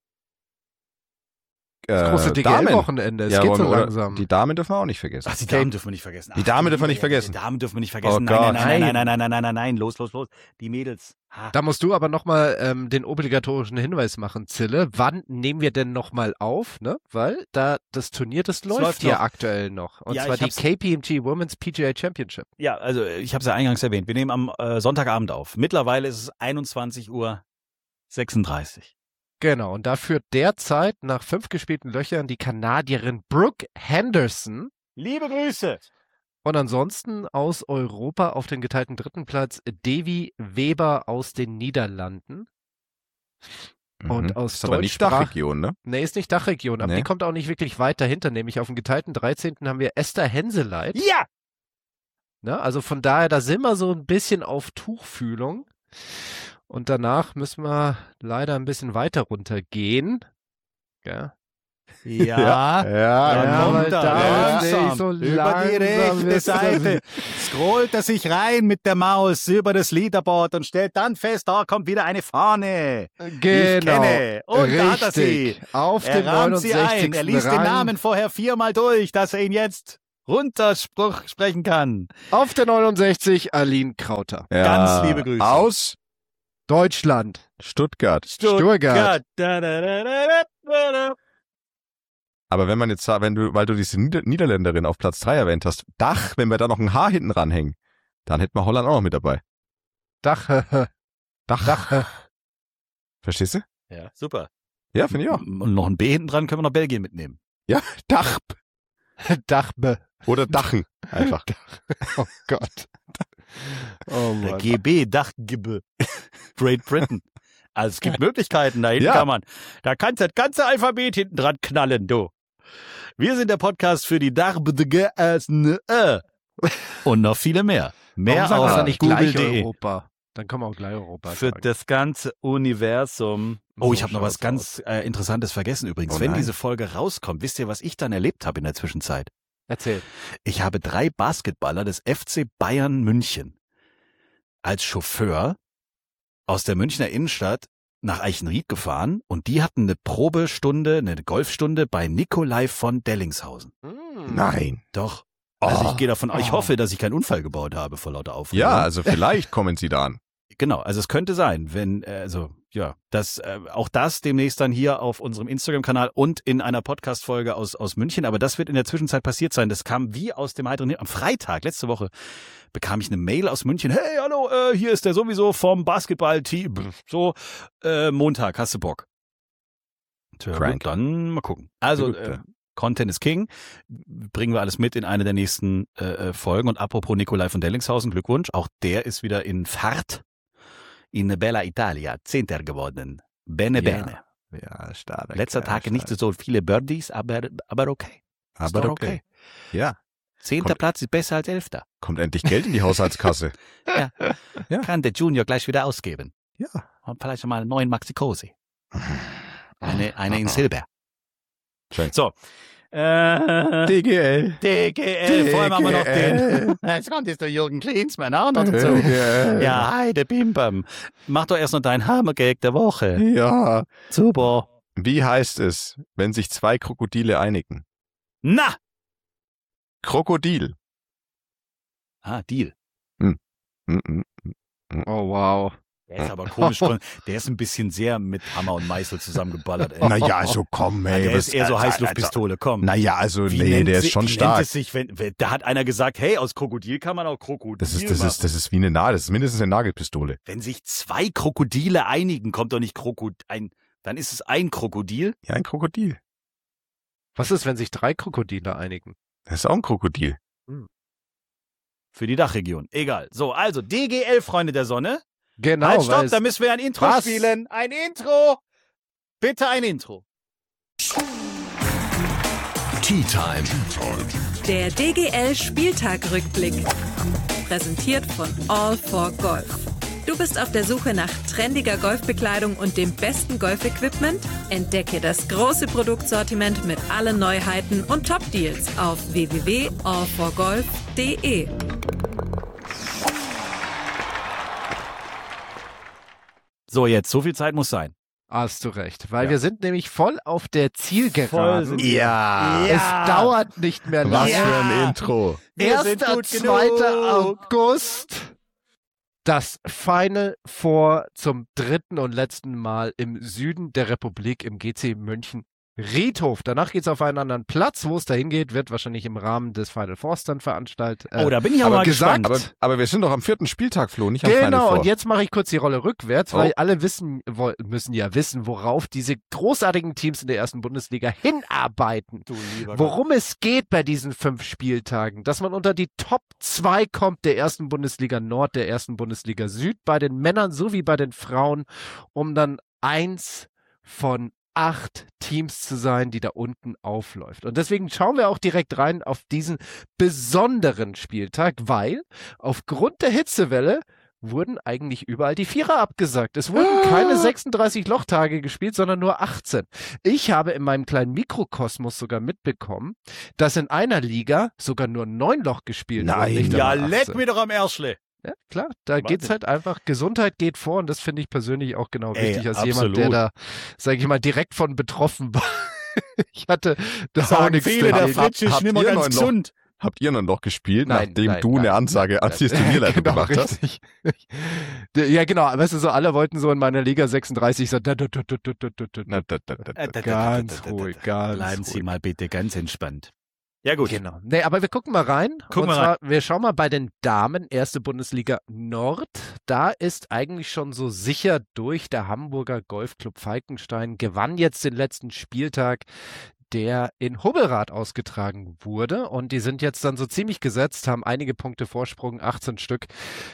Das große DGL-Wochenende, es geht so langsam. Die Damen dürfen wir auch nicht vergessen. Ach, die Damen dürfen wir nicht vergessen. Die Damen dürfen wir nicht vergessen. Die Damen dürfen wir nicht vergessen. Oh Gott. Nein. Los. Die Mädels. Da musst du aber nochmal den obligatorischen Hinweis machen, Zille. Wann nehmen wir denn nochmal auf? Ne? Weil das Turnier, das läuft hier aktuell noch. Und zwar die KPMG Women's PGA Championship. Ja, also ich habe es ja eingangs erwähnt. Wir nehmen am Sonntagabend auf. Mittlerweile ist es 21:36 Uhr. Genau, und da führt derzeit nach 5 gespielten Löchern die Kanadierin Brooke Henderson. Liebe Grüße! Und ansonsten aus Europa auf den geteilten 3. Platz Davy Weber aus den Niederlanden. Und aus ist aber nicht Dachregion, ne? Nee, ist nicht Dachregion, aber die kommt auch nicht wirklich weit dahinter. Nämlich auf dem geteilten 13. haben wir Esther Henseleit. Ja! Ne, also von daher, da sind wir so ein bisschen auf Tuchfühlung. Und danach müssen wir leider ein bisschen weiter runtergehen. Ja. Kommt da langsam so über die rechte Seite. Scrollt er sich rein mit der Maus über das Leaderboard und stellt dann fest, da kommt wieder eine Fahne. Genau. Ich kenne. Und da hat er sie. Auf dem 69. Ein. Er liest den Namen vorher 4-mal durch, dass er ihn jetzt runtersprechen kann. Auf der 69 Aline Krauter. Ja. Ganz liebe Grüße. Aus Deutschland. Stuttgart. Aber wenn man jetzt, weil du diese Niederländerin auf Platz 3 erwähnt hast, Dach, wenn wir da noch ein H hinten ranhängen, dann hätten wir Holland auch noch mit dabei. Dach. Verstehst du? Ja, super. Ja, finde ich auch. Und noch ein B hinten dran können wir noch Belgien mitnehmen. Ja, Dach. Dachbe. Oder Dachen. Einfach. Oh Gott. Oh Mann. Der GB, Dachgibbe. Great Britain. Also es gibt Möglichkeiten, da hinten kann man. Da kannst du das ganze Alphabet hinten dran knallen, du. Wir sind der Podcast für die und noch viele mehr. Mehr auf nicht gleich Europa. Dann kommen wir auch gleich Europa. Für das ganze Universum. Oh, ich habe noch was ganz Interessantes vergessen übrigens. Wenn diese Folge rauskommt, wisst ihr, was ich dann erlebt habe in der Zwischenzeit? Erzähl. Ich habe 3 Basketballer des FC Bayern München als Chauffeur aus der Münchner Innenstadt nach Eichenried gefahren und die hatten eine Probestunde, eine Golfstunde bei Nikolai von Dellingshausen. Nein. Doch. Also ich gehe davon, ich hoffe, dass ich keinen Unfall gebaut habe vor lauter Aufregung. Ja, also vielleicht kommen sie da an. Genau, also es könnte sein, wenn, dass auch das demnächst dann hier auf unserem Instagram-Kanal und in einer Podcast-Folge aus München, aber das wird in der Zwischenzeit passiert sein. Das kam wie aus dem heiteren Himmel. Am Freitag, letzte Woche, bekam ich eine Mail aus München. Hey, hallo, hier ist der sowieso vom Basketball-Team. So, Montag, hast du Bock? Tja, gut, dann mal gucken. Also, Content is King. Bringen wir alles mit in eine der nächsten Folgen. Und apropos Nikolai von Dellingshausen, Glückwunsch. Auch der ist wieder in Fahrt. In Bella Italia, 10. geworden. Bene. Ja, stark. Letzter Tag nicht so viele Birdies, aber okay. Aber okay. Ja. 10. Platz ist besser als 11. Kommt endlich Geld in die Haushaltskasse. Ja. Kann der Junior gleich wieder ausgeben. Ja. Und vielleicht mal einen neuen Maxi Cosi. Eine in Silber. Schön. So. DGL. Vorher machen wir noch den. Jetzt kommt jetzt der Jürgen Klinsmann auch noch dazu. Ja, heide Bimbam. Mach doch erst noch dein Hammergag der Woche. Ja. Super. Wie heißt es, wenn sich 2 Krokodile einigen? Na! Krokodil. Deal. Oh, wow. Der ist aber komisch, der ist ein bisschen sehr mit Hammer und Meißel zusammengeballert. Ey. Naja, also komm, ey. Der ist eher so Heißluftpistole, komm. Naja, also der ist schon stark. Nennt es sich, da hat einer gesagt, hey, aus Krokodil kann man auch Krokodil das ist wie das ist mindestens eine Nagelpistole. Wenn sich 2 Krokodile einigen, kommt doch nicht dann ist es ein Krokodil. Ja, ein Krokodil. Was ist, wenn sich 3 Krokodile einigen? Das ist auch ein Krokodil. Für die Dachregion. Egal. So, also DGL, Freunde der Sonne. Genau. Halt, stopp, da müssen wir ein Intro spielen. Ein Intro. Bitte ein Intro. Tea Time. Der DGL-Spieltag-Rückblick. Präsentiert von All for Golf. Du bist auf der Suche nach trendiger Golfbekleidung und dem besten Golfequipment? Entdecke das große Produktsortiment mit allen Neuheiten und Top-Deals auf www.allforgolf.de. So, jetzt, so viel Zeit muss sein. Hast du recht, weil wir sind nämlich voll auf der Zielgeraden. Ja. Es dauert nicht mehr lange. Was für ein Intro. 1. 2. August. Das Final Four zum 3. und letzten Mal im Süden der Republik im GC München Riedhof. Danach geht's auf einen anderen Platz. Wo es dahin geht, wird wahrscheinlich im Rahmen des Final Fours dann veranstaltet. Oh, da bin ich aber mal gespannt. Aber wir sind doch am 4. Spieltag, Flo, nicht am Final Genau, Four. und jetzt mache ich kurz die Rolle rückwärts, weil alle müssen ja wissen, worauf diese großartigen Teams in der ersten Bundesliga hinarbeiten. Worum es geht bei diesen 5 Spieltagen. Dass man unter die Top 2 kommt der ersten Bundesliga Nord, der ersten Bundesliga Süd, bei den Männern sowie bei den Frauen, um dann 1 von 8 Teams zu sein, die da unten aufläuft. Und deswegen schauen wir auch direkt rein auf diesen besonderen Spieltag, weil aufgrund der Hitzewelle wurden eigentlich überall die Vierer abgesagt. Es wurden keine 36 Lochtage gespielt, sondern nur 18. Ich habe in meinem kleinen Mikrokosmos sogar mitbekommen, dass in einer Liga sogar nur 9 Loch gespielt wurden. Nicht Ja, einmal leck 18. mir doch am Ärschle. Ja, klar, da geht's halt einfach, Gesundheit geht vor und das finde ich persönlich auch genau wichtig als absolut. jemand, der da, sage ich mal, direkt von betroffen war. Ich hatte da auch Sagen nichts viele, der dagegen. Fritsch ist nicht mehr ihr ganz noch- gesund. Habt ihr noch gespielt, Nein, nachdem nein, du nein. eine Ansage an die Turnierleitung Genau, gemacht hast? richtig. Ja, genau, weißt du, so alle wollten so in meiner Liga 36 so ganz ruhig, ganz Bleiben Sie ruhig. mal bitte ganz entspannt. Ja gut. Genau. Nee, aber wir gucken mal rein. Gucken und wir zwar, wir schauen mal bei den Damen, erste Bundesliga Nord. Da ist eigentlich schon so sicher durch. Der Hamburger Golfclub Falkenstein gewann jetzt den letzten Spieltag, der in Hubbelrath ausgetragen wurde. Und die sind jetzt dann so ziemlich gesetzt, haben einige Punkte Vorsprung, 18 Stück,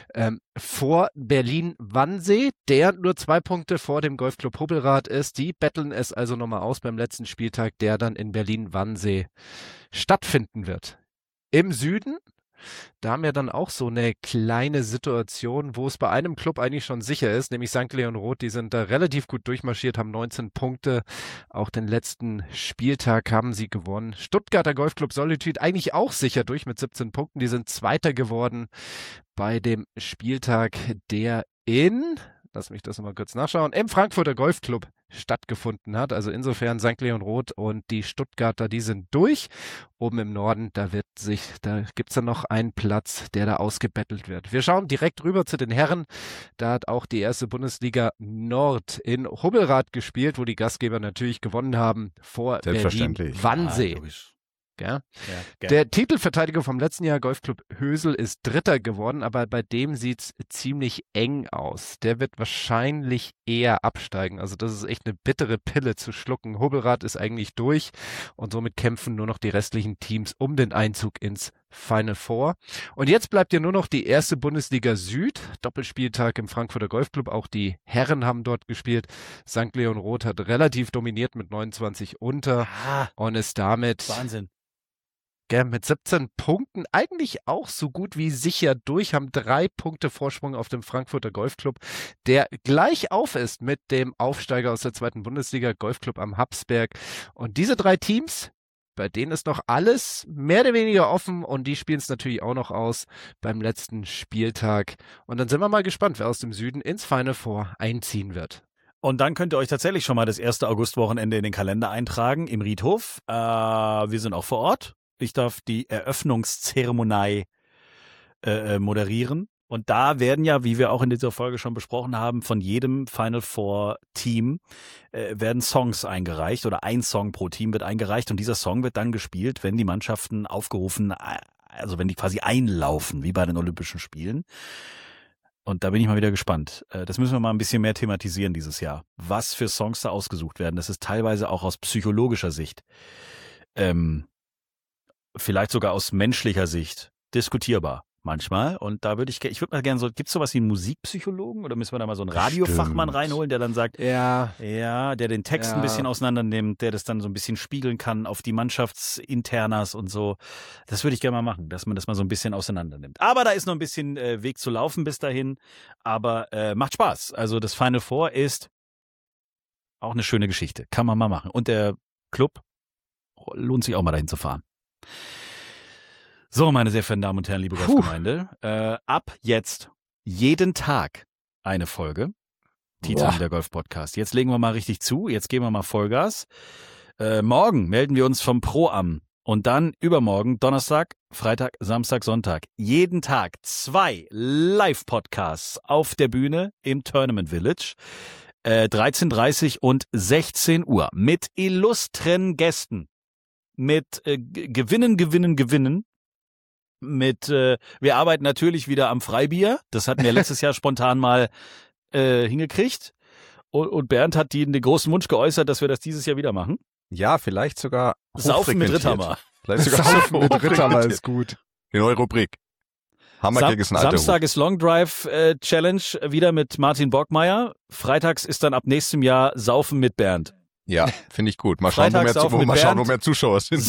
vor Berlin-Wannsee, der nur 2 Punkte vor dem Golfclub Hubbelrath ist. Die betteln es also nochmal aus beim letzten Spieltag, der dann in Berlin-Wannsee stattfinden wird. Im Süden, da haben wir dann auch so eine kleine Situation, wo es bei einem Club eigentlich schon sicher ist, nämlich St. Leon Roth, die sind da relativ gut durchmarschiert, haben 19 Punkte. Auch den letzten Spieltag haben sie gewonnen. Stuttgarter Golfclub Solitude eigentlich auch sicher durch mit 17 Punkten. Die sind Zweiter geworden bei dem Spieltag, der lass mich das nochmal kurz nachschauen, im Frankfurter Golfclub stattgefunden hat. Also insofern St. Leon Roth und die Stuttgarter, die sind durch. Oben im Norden, da gibt's dann noch einen Platz, der da ausgebettelt wird. Wir schauen direkt rüber zu den Herren. Da hat auch die erste Bundesliga Nord in Hubbelrath gespielt, wo die Gastgeber natürlich gewonnen haben vor Berlin-Wannsee. Ja. Der Titelverteidiger vom letzten Jahr, Golfclub Hösel, ist Dritter geworden, aber bei dem sieht's ziemlich eng aus. Der wird wahrscheinlich eher absteigen. Also das ist echt eine bittere Pille zu schlucken. Hubbelrath ist eigentlich durch und somit kämpfen nur noch die restlichen Teams um den Einzug ins Final Four. Und jetzt bleibt ja nur noch die erste Bundesliga Süd. Doppelspieltag im Frankfurter Golfclub. Auch die Herren haben dort gespielt. St. Leon Roth hat relativ dominiert mit 29 unter und ist damit Wahnsinn. mit 17 Punkten eigentlich auch so gut wie sicher durch, haben 3 Punkte Vorsprung auf dem Frankfurter Golfclub, der gleich auf ist mit dem Aufsteiger aus der zweiten Bundesliga, Golfclub am Habsberg. Und diese 3 Teams, bei denen ist noch alles mehr oder weniger offen und die spielen es natürlich auch noch aus beim letzten Spieltag. Und dann sind wir mal gespannt, wer aus dem Süden ins Final Four einziehen wird. Und dann könnt ihr euch tatsächlich schon mal das 1. Augustwochenende in den Kalender eintragen im Riedhof. Wir sind auch vor Ort. Ich darf die Eröffnungszeremonie moderieren. Und da werden ja, wie wir auch in dieser Folge schon besprochen haben, von jedem Final Four Team werden Songs eingereicht oder ein Song pro Team wird eingereicht und dieser Song wird dann gespielt, wenn die Mannschaften aufgerufen, also wenn die quasi einlaufen, wie bei den Olympischen Spielen. Und da bin ich mal wieder gespannt. Das müssen wir mal ein bisschen mehr thematisieren dieses Jahr. Was für Songs da ausgesucht werden, das ist teilweise auch aus psychologischer Sicht, vielleicht sogar aus menschlicher Sicht diskutierbar manchmal. Und da würde ich würde mal gerne so, gibt's sowas wie einen Musikpsychologen oder müssen wir da mal so einen Radiofachmann reinholen, der dann sagt, der den Text ein bisschen auseinander nimmt, der das dann so ein bisschen spiegeln kann auf die Mannschaftsinternas und so. Das würde ich gerne mal machen, dass man das mal so ein bisschen auseinander nimmt. Aber da ist noch ein bisschen Weg zu laufen bis dahin. Aber macht Spaß. Also das Final Four ist auch eine schöne Geschichte. Kann man mal machen. Und der Club lohnt sich auch mal dahin zu fahren. So, meine sehr verehrten Damen und Herren, liebe Golfgemeinde, ab jetzt jeden Tag eine Folge. Tea Time, der Golf-Podcast. Jetzt legen wir mal richtig zu. Jetzt geben wir mal Vollgas. Morgen melden wir uns vom Pro-Am. Und dann übermorgen, Donnerstag, Freitag, Samstag, Sonntag. Jeden Tag 2 Live-Podcasts auf der Bühne im Tournament Village. 13:30 und 16 Uhr mit illustren Gästen. Mit Gewinnen. Wir arbeiten natürlich wieder am Freibier. Das hatten wir letztes Jahr spontan mal hingekriegt. Und Bernd hat den großen Wunsch geäußert, dass wir das dieses Jahr wieder machen. Ja, vielleicht sogar Saufen mit Ritthammer. Vielleicht sogar Saufen mit Ritthammer ist gut. Die neue Rubrik. Hammergag ist ein alter Samstag Hut. ist Long Drive Challenge wieder mit Martin Borgmeier. Freitags ist dann ab nächstem Jahr Saufen mit Bernd. Ja, finde ich gut. Mal schauen, wo mehr Zuschauer sind.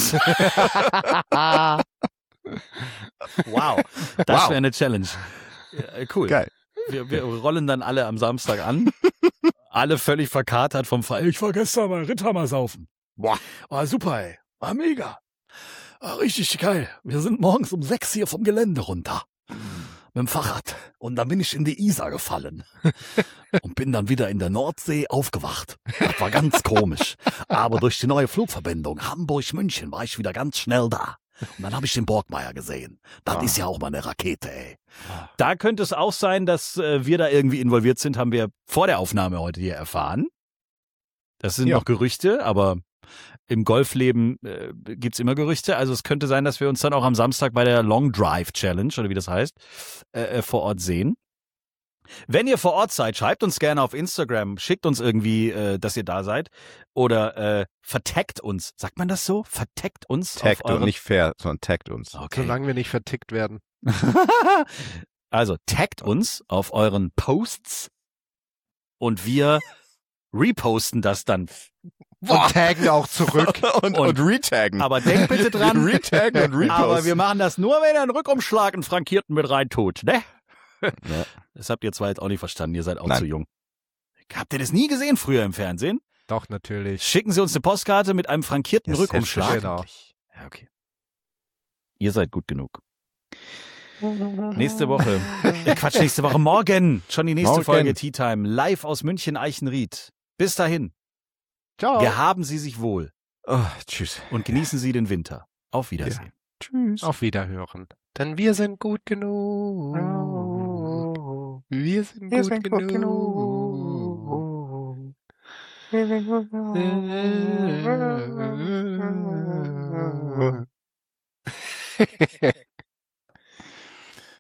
Wow, das wäre eine Challenge. Cool. Geil. Wir rollen dann alle am Samstag an. Alle völlig verkatert vom Fall. Ich war gestern mal Ritthammer saufen. Boah. War super, ey. War mega. War richtig geil. Wir sind morgens um 6 hier vom Gelände runter. Mit dem Fahrrad. Und dann bin ich in die Isar gefallen. Und bin dann wieder in der Nordsee aufgewacht. Das war ganz komisch. Aber durch die neue Flugverbindung Hamburg-München war ich wieder ganz schnell da. Und dann habe ich den Borgmeier gesehen. Das ist ja auch mal eine Rakete, ey. Da könnte es auch sein, dass wir da irgendwie involviert sind, haben wir vor der Aufnahme heute hier erfahren. Das sind noch Gerüchte, aber im Golfleben gibt's immer Gerüchte. Also es könnte sein, dass wir uns dann auch am Samstag bei der Long Drive Challenge, oder wie das heißt, vor Ort sehen. Wenn ihr vor Ort seid, schreibt uns gerne auf Instagram, schickt uns irgendwie, dass ihr da seid. Oder vertaggt uns. Sagt man das so? Vertaggt uns? Taggt und nicht fair, sondern taggt uns. Okay. Solange wir nicht vertickt werden. Also taggt uns auf euren Posts und wir reposten das dann. Und taggen auch zurück. und retaggen. Aber denkt bitte dran. Retaggen und reposten. Aber wir machen das nur, wenn ihr einen Rückumschlag, einen frankierten mit rein tut, ne? Ja. Das habt ihr zwar jetzt auch nicht verstanden, ihr seid auch zu jung. Habt ihr das nie gesehen früher im Fernsehen? Doch, natürlich. Schicken Sie uns eine Postkarte mit einem frankierten Rückumschlag. Genau. Ja, okay. Ihr seid gut genug. Nächste Woche. Nächste Woche. Morgen. Schon die nächste Folge Tea Time. Live aus München Eichenried. Bis dahin. Ciao. Gehaben Sie sich wohl. Oh, tschüss. Und genießen Sie den Winter. Auf Wiedersehen. Ja. Tschüss. Auf Wiederhören. Denn wir sind gut genug. Wir sind gut genug. Wir sind gut genug.